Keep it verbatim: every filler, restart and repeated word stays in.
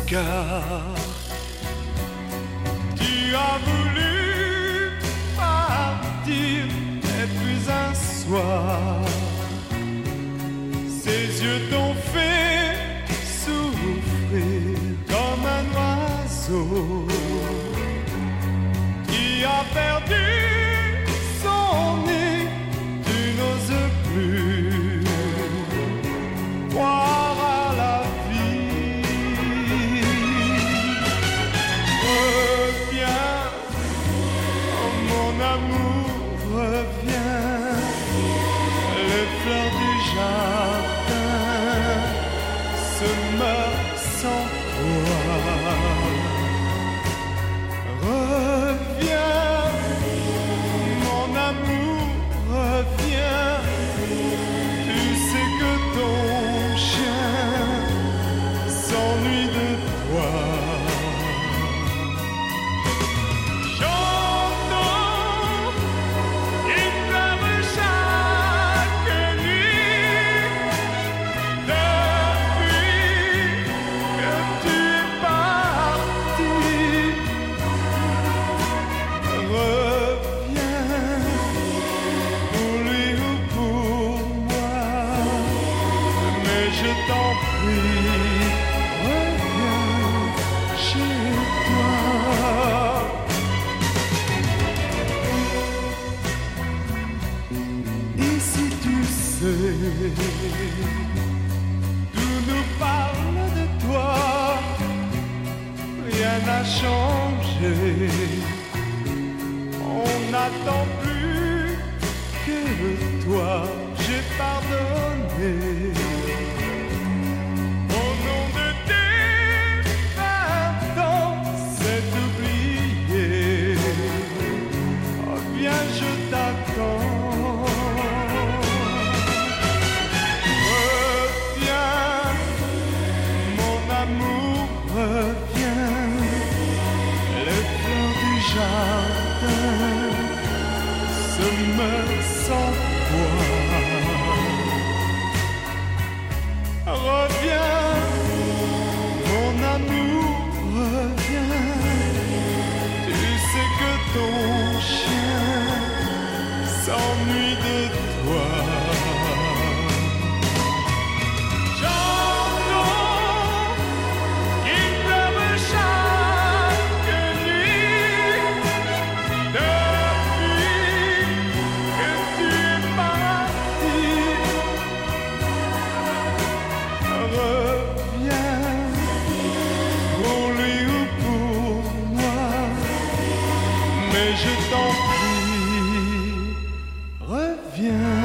car tu as voulu partir, et puis un soir, ses yeux t'ont fait souffrir comme un oiseau qui a perdu son nid. Tu n'oses plus croire à la vie. Reviens, oh mon amour, reviens. Les fleurs du jardin se meurent sans toi. Reviens, mon amour, reviens. Tu sais que ton chien s'ennuie de toi. J'entends qu'il pleure chaque nuit depuis que tu es parti. Reviens pour lui ou pour moi, mais je t'en prie, reviens chez toi. Et si tu sais, tout nous parle de toi, rien n'a changé. On n'attend plus que toi, j'ai pardonné. Au nom de tes vingt ans, c'est oublié. Oh, viens, je t'attends. Reviens, mon amour, reviens. Les fleurs du jardin se meurent sans toi. Reviens, mon amour, reviens. Tu sais que ton chien s'ennuie de toi. J'entends qu'il pleure chaque nuit depuis que tu es parti. Reviens pour lui ou pour moi, mais je t'en prie, reviens.